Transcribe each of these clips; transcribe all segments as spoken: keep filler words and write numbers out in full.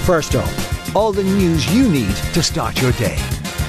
First up, all the news you need to start your day.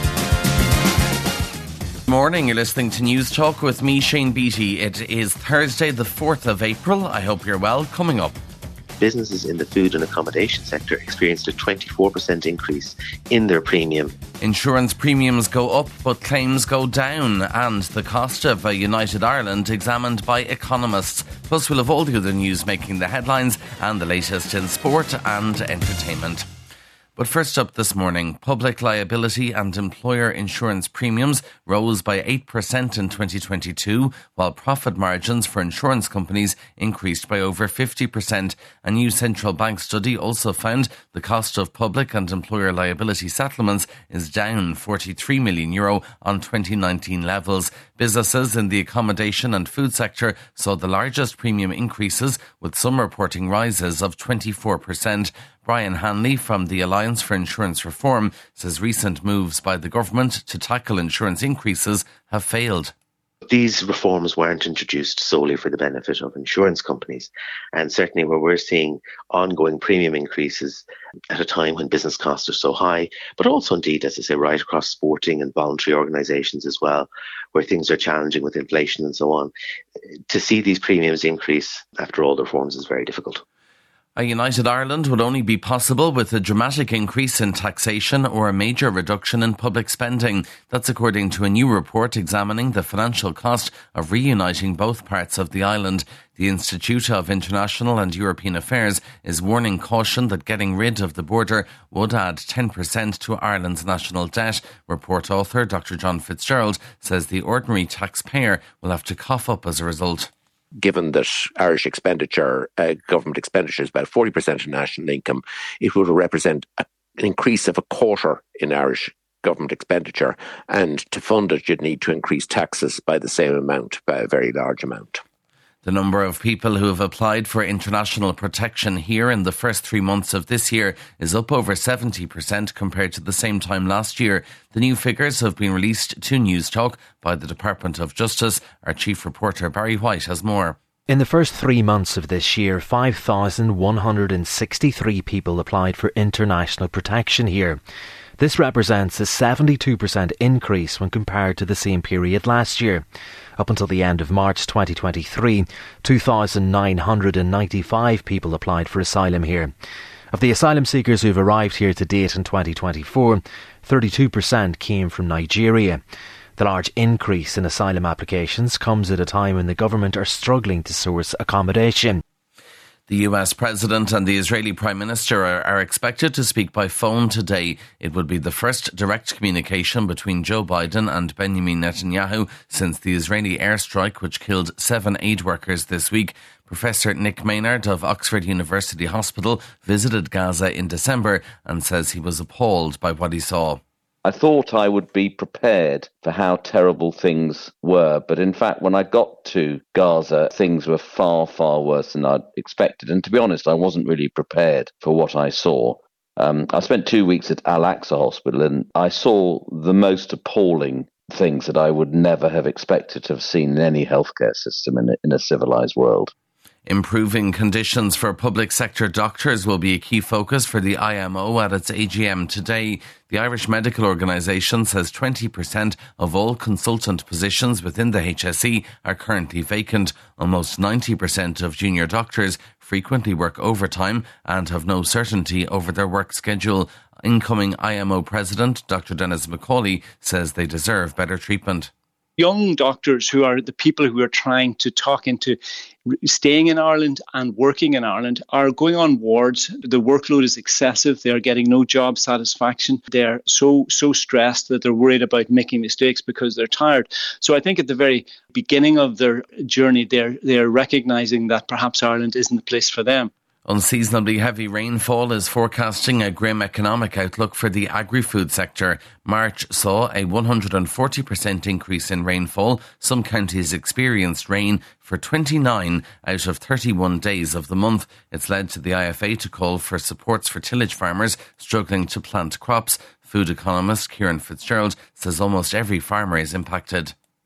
Morning, you're listening to News Talk with me, Shane Beattie. It is Thursday the fourth of April. I hope you're well. Coming up. Businesses in the food and accommodation sector experienced a twenty-four percent increase in their premium. Insurance premiums go up but claims go down, and the cost of a United Ireland examined by economists. Plus we'll have all the other news making the headlines and the latest in sport and entertainment. But first up this morning, public liability and employer insurance premiums rose by eight percent in twenty twenty-two, while profit margins for insurance companies increased by over fifty percent. A new central bank study also found the cost of public and employer liability settlements is down forty-three million euro on twenty nineteen levels. Businesses in the accommodation and food sector saw the largest premium increases, with some reporting rises of twenty-four percent. Brian Hanley from the Alliance for Insurance Reform says recent moves by the government to tackle insurance increases have failed. These reforms weren't introduced solely for the benefit of insurance companies, and certainly where we're seeing ongoing premium increases at a time when business costs are so high, but also indeed, as I say, right across sporting and voluntary organisations as well, where things are challenging with inflation and so on. To see these premiums increase after all the reforms is very difficult. A united Ireland would only be possible with a dramatic increase in taxation or a major reduction in public spending. That's according to a new report examining the financial cost of reuniting both parts of the island. The Institute of International and European Affairs is warning caution that getting rid of the border would add ten percent to Ireland's national debt. Report author Doctor John Fitzgerald says the ordinary taxpayer will have to cough up as a result. Given that Irish expenditure, uh, government expenditure is about forty percent of national income, it would represent a, an increase of a quarter in Irish government expenditure. And to fund it, you'd need to increase taxes by the same amount, by a very large amount. The number of people who have applied for international protection here in the first three months of this year is up over seventy percent compared to the same time last year. The new figures have been released to News Talk by the Department of Justice. Our chief reporter Barry White has more. In the first three months of this year, five thousand one hundred sixty-three people applied for international protection here. This represents a seventy-two percent increase when compared to the same period last year. Up until the end of March twenty twenty-three, two thousand nine hundred ninety-five people applied for asylum here. Of the asylum seekers who have arrived here to date in twenty twenty-four, thirty-two percent came from Nigeria. The large increase in asylum applications comes at a time when the government are struggling to source accommodation. The U S President and the Israeli Prime Minister are, are expected to speak by phone today. It would be the first direct communication between Joe Biden and Benjamin Netanyahu since the Israeli airstrike which killed seven aid workers this week. Professor Nick Maynard of Oxford University Hospital visited Gaza in December and says he was appalled by what he saw. I thought I would be prepared for how terrible things were, but in fact, when I got to Gaza, things were far, far worse than I'd expected. And to be honest, I wasn't really prepared for what I saw. Um, I spent two weeks at Al-Aqsa Hospital, and I saw the most appalling things that I would never have expected to have seen in any healthcare system in a, in a civilized world. Improving conditions for public sector doctors will be a key focus for the I M O at its A G M today. The Irish Medical Organisation says twenty percent of all consultant positions within the H S E are currently vacant. Almost ninety percent of junior doctors frequently work overtime and have no certainty over their work schedule. Incoming I M O President Doctor Dennis McCauley says they deserve better treatment. Young doctors who are the people who are trying to talk into staying in Ireland and working in Ireland are going on wards. The workload is excessive. They are getting no job satisfaction. They're so, so stressed that they're worried about making mistakes because they're tired. So I think at the very beginning of their journey, they're, they're recognising that perhaps Ireland isn't the place for them. Unseasonably heavy rainfall is forecasting a grim economic outlook for the agri-food sector. March saw a one hundred forty percent increase in rainfall. Some counties experienced rain for twenty-nine out of thirty-one days of the month. It's led to the I F A to call for supports for tillage farmers struggling to plant crops. Food economist Kieran Fitzgerald says almost every farmer is impacted.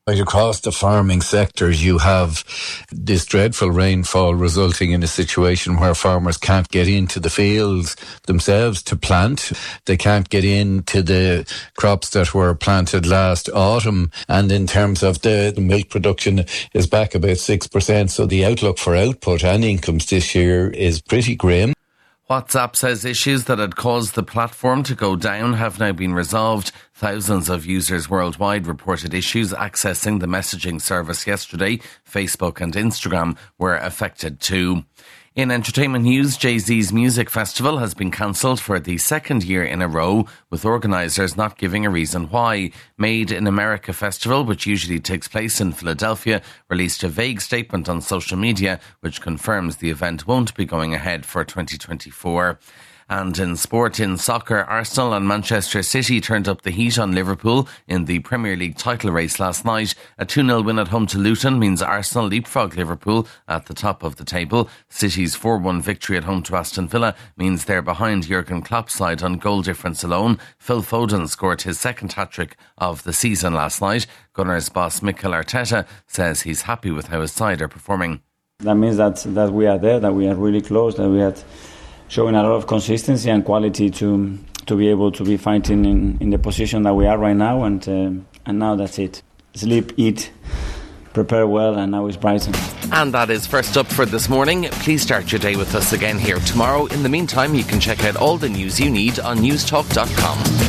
Right across the farming sectors, you have this dreadful rainfall resulting in a situation where farmers can't get into the fields themselves to plant. They can't get into the crops that were planted last autumn. And in terms of the, the milk production is back about six percent. So the outlook for output and incomes this year is pretty grim. WhatsApp says issues that had caused the platform to go down have now been resolved. Thousands of users worldwide reported issues accessing the messaging service yesterday. Facebook and Instagram were affected too. In entertainment news, Jay-Z's music festival has been cancelled for the second year in a row, with organisers not giving a reason why. Made in America Festival, which usually takes place in Philadelphia, released a vague statement on social media which confirms the event won't be going ahead for twenty twenty-four. And in sport, in soccer, Arsenal and Manchester City turned up the heat on Liverpool in the Premier League title race last night. A two nil win at home to Luton means Arsenal leapfrog Liverpool at the top of the table. City's four one victory at home to Aston Villa means they're behind Jurgen Klopp's side on goal difference alone. Phil Foden scored his second hat-trick of the season last night. Gunners boss Mikel Arteta says he's happy with how his side are performing. That means that, that we are there, that we are really close, that we had showing a lot of consistency and quality to to be able to be fighting in, in the position that we are right now, and uh, and now that's it. Sleep, eat, prepare well, and now it's Brighton. And that is First Up for this morning. Please start your day with us again here tomorrow. In the meantime, you can check out all the news you need on newstalk dot com.